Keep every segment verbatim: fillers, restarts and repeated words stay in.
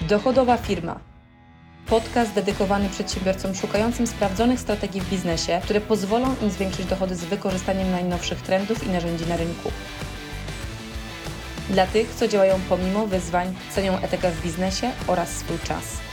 Dochodowa firma. Podcast dedykowany przedsiębiorcom szukającym sprawdzonych strategii w biznesie, które pozwolą im zwiększyć dochody z wykorzystaniem najnowszych trendów i narzędzi na rynku. Dla tych, co działają pomimo wyzwań, cenią etykę w biznesie oraz swój czas.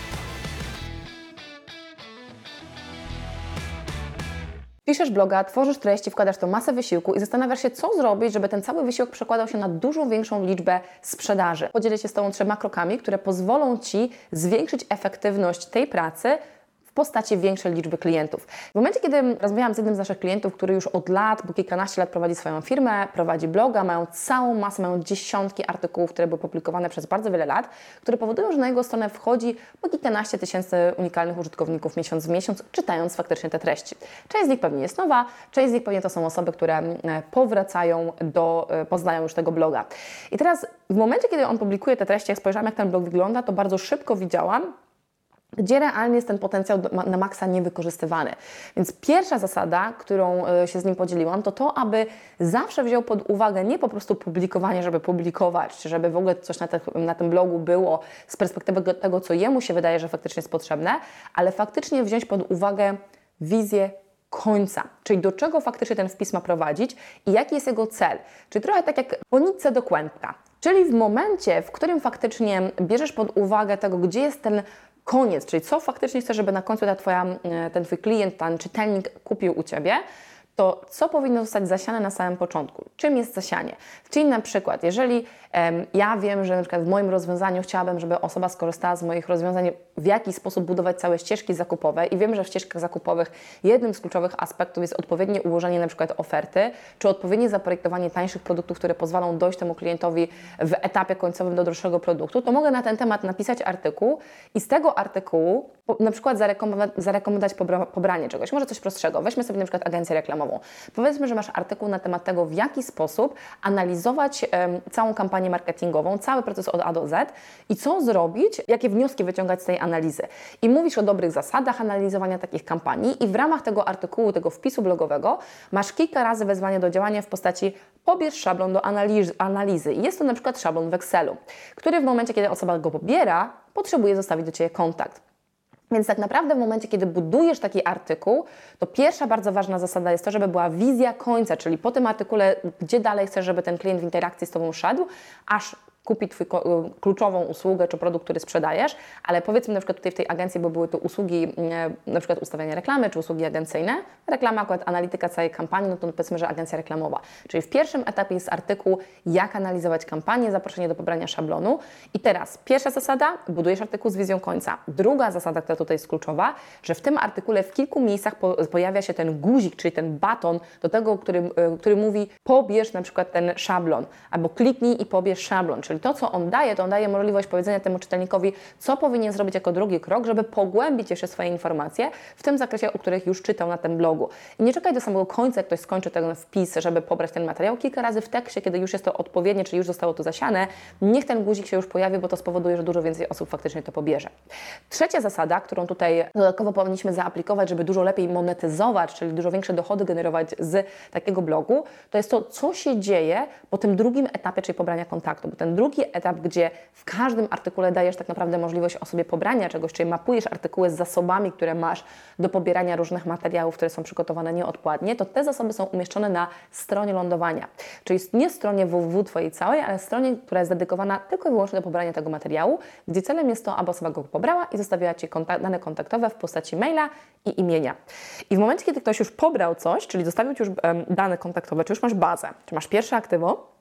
Piszesz bloga, tworzysz treści, wkładasz to masę wysiłku i zastanawiasz się, co zrobić, żeby ten cały wysiłek przekładał się na dużo większą liczbę sprzedaży. Podzielę się z Tobą trzema krokami, które pozwolą Ci zwiększyć efektywność tej pracy w postaci większej liczby klientów. W momencie, kiedy rozmawiałam z jednym z naszych klientów, który już od lat, bo kilkanaście lat prowadzi swoją firmę, prowadzi bloga, mają całą masę, mają dziesiątki artykułów, które były publikowane przez bardzo wiele lat, które powodują, że na jego stronę wchodzi po kilkanaście tysięcy unikalnych użytkowników miesiąc w miesiąc, czytając faktycznie te treści. Część z nich pewnie jest nowa, część z nich pewnie to są osoby, które powracają do, poznają już tego bloga. I teraz w momencie, kiedy on publikuje te treści, jak spojrzałam, jak ten blog wygląda, to bardzo szybko widziałam, gdzie realnie jest ten potencjał na maksa niewykorzystywany. Więc pierwsza zasada, którą się z nim podzieliłam, to to, aby zawsze wziął pod uwagę nie po prostu publikowanie, żeby publikować, czy żeby w ogóle coś na, te, na tym blogu było z perspektywy tego, co jemu się wydaje, że faktycznie jest potrzebne, ale faktycznie wziąć pod uwagę wizję końca, czyli do czego faktycznie ten wpis ma prowadzić i jaki jest jego cel. Czyli trochę tak jak po nitce do kłębka. Czyli w momencie, w którym faktycznie bierzesz pod uwagę tego, gdzie jest ten koniec, czyli co faktycznie chcesz, żeby na końcu ta twoja, ten Twój klient, ten czytelnik kupił u Ciebie, to co powinno zostać zasiane na samym początku? Czym jest zasianie? Czyli na przykład, jeżeli em, ja wiem, że na przykład w moim rozwiązaniu chciałabym, żeby osoba skorzystała z moich rozwiązań, w jaki sposób budować całe ścieżki zakupowe i wiem, że w ścieżkach zakupowych jednym z kluczowych aspektów jest odpowiednie ułożenie na przykład oferty, czy odpowiednie zaprojektowanie tańszych produktów, które pozwolą dojść temu klientowi w etapie końcowym do droższego produktu, to mogę na ten temat napisać artykuł i z tego artykułu na przykład zarekomendować, zarekomendować pobra, pobranie czegoś, może coś prostszego. Weźmy sobie na przykład agencję reklamową. Powiedzmy, że masz artykuł na temat tego, w jaki sposób analizować um, całą kampanię marketingową, cały proces od A do Z i co zrobić, jakie wnioski wyciągać z tej analizy. I mówisz o dobrych zasadach analizowania takich kampanii i w ramach tego artykułu, tego wpisu blogowego masz kilka razy wezwanie do działania w postaci pobierz szablon do analizy, analizy. I jest to na przykład szablon w Excelu, który w momencie, kiedy osoba go pobiera, potrzebuje zostawić do Ciebie kontakt. Więc tak naprawdę w momencie, kiedy budujesz taki artykuł, to pierwsza bardzo ważna zasada jest to, żeby była wizja końca, czyli po tym artykule, gdzie dalej chcesz, żeby ten klient w interakcji z Tobą szedł, aż kupi Twój kluczową usługę czy produkt, który sprzedajesz, ale powiedzmy na przykład tutaj w tej agencji, bo były to usługi na przykład ustawiania reklamy czy usługi agencyjne, reklama, akurat analityka całej kampanii, no to powiedzmy, że agencja reklamowa. Czyli w pierwszym etapie jest artykuł, jak analizować kampanię, zaproszenie do pobrania szablonu i teraz pierwsza zasada, budujesz artykuł z wizją końca. Druga zasada, która tutaj jest kluczowa, że w tym artykule w kilku miejscach po, pojawia się ten guzik, czyli ten baton do tego, który, który mówi pobierz na przykład ten szablon albo kliknij i pobierz szablon. Czyli to, co on daje, to on daje możliwość powiedzenia temu czytelnikowi, co powinien zrobić jako drugi krok, żeby pogłębić jeszcze swoje informacje w tym zakresie, o których już czytał na tym blogu. I nie czekaj do samego końca, jak ktoś skończy ten wpis, żeby pobrać ten materiał. Kilka razy w tekście, kiedy już jest to odpowiednie, czyli już zostało to zasiane, niech ten guzik się już pojawi, bo to spowoduje, że dużo więcej osób faktycznie to pobierze. Trzecia zasada, którą tutaj dodatkowo powinniśmy zaaplikować, żeby dużo lepiej monetyzować, czyli dużo większe dochody generować z takiego blogu, to jest to, co się dzieje po tym drugim etapie, czyli pobrania kontaktu. Bo ten drugi etap, gdzie w każdym artykule dajesz tak naprawdę możliwość osobie pobrania czegoś, czyli mapujesz artykuły z zasobami, które masz do pobierania różnych materiałów, które są przygotowane nieodpłatnie, to te zasoby są umieszczone na stronie lądowania. Czyli nie stronie www Twojej całej, ale stronie, która jest dedykowana tylko i wyłącznie do pobrania tego materiału, gdzie celem jest to, aby osoba go pobrała i zostawiła Ci kontakt, dane kontaktowe w postaci maila i imienia. I w momencie, kiedy ktoś już pobrał coś, czyli zostawił Ci już um, dane kontaktowe, czy już masz bazę, czy masz pierwsze aktywo,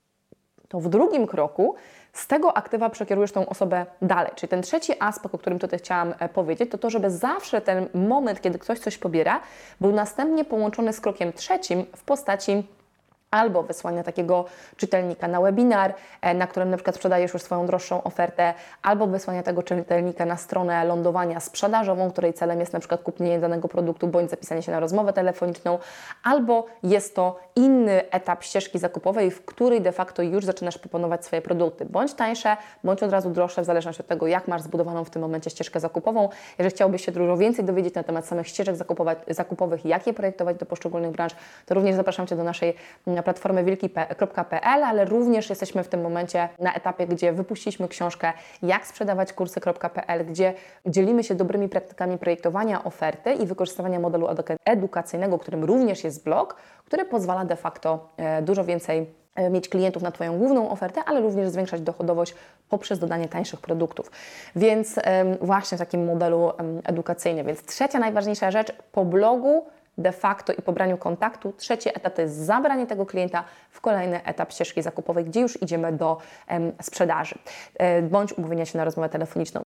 to w drugim kroku z tego aktywa przekierujesz tą osobę dalej. Czyli ten trzeci aspekt, o którym tutaj chciałam powiedzieć, to to, żeby zawsze ten moment, kiedy ktoś coś pobiera, był następnie połączony z krokiem trzecim w postaci albo wysłania takiego czytelnika na webinar, na którym na przykład sprzedajesz już swoją droższą ofertę, albo wysłania tego czytelnika na stronę lądowania sprzedażową, której celem jest na przykład kupienie danego produktu, bądź zapisanie się na rozmowę telefoniczną, albo jest to inny etap ścieżki zakupowej, w której de facto już zaczynasz proponować swoje produkty, bądź tańsze, bądź od razu droższe, w zależności od tego, jak masz zbudowaną w tym momencie ścieżkę zakupową. Jeżeli chciałbyś się dużo więcej dowiedzieć na temat samych ścieżek zakupowych, jak je projektować do poszczególnych branż, to również zapraszam Cię do naszej platformy wilki kropka p l, ale również jesteśmy w tym momencie na etapie, gdzie wypuściliśmy książkę Jak sprzedawać kursy kropka p l, gdzie dzielimy się dobrymi praktykami projektowania oferty i wykorzystywania modelu edukacyjnego, którym również jest blog, który pozwala de facto dużo więcej mieć klientów na Twoją główną ofertę, ale również zwiększać dochodowość poprzez dodanie tańszych produktów. Więc właśnie w takim modelu edukacyjnym. Więc trzecia najważniejsza rzecz po blogu de facto i pobraniu kontaktu. Trzeci etap to jest zabranie tego klienta w kolejny etap ścieżki zakupowej, gdzie już idziemy do em, sprzedaży, e, bądź umówienia się na rozmowę telefoniczną.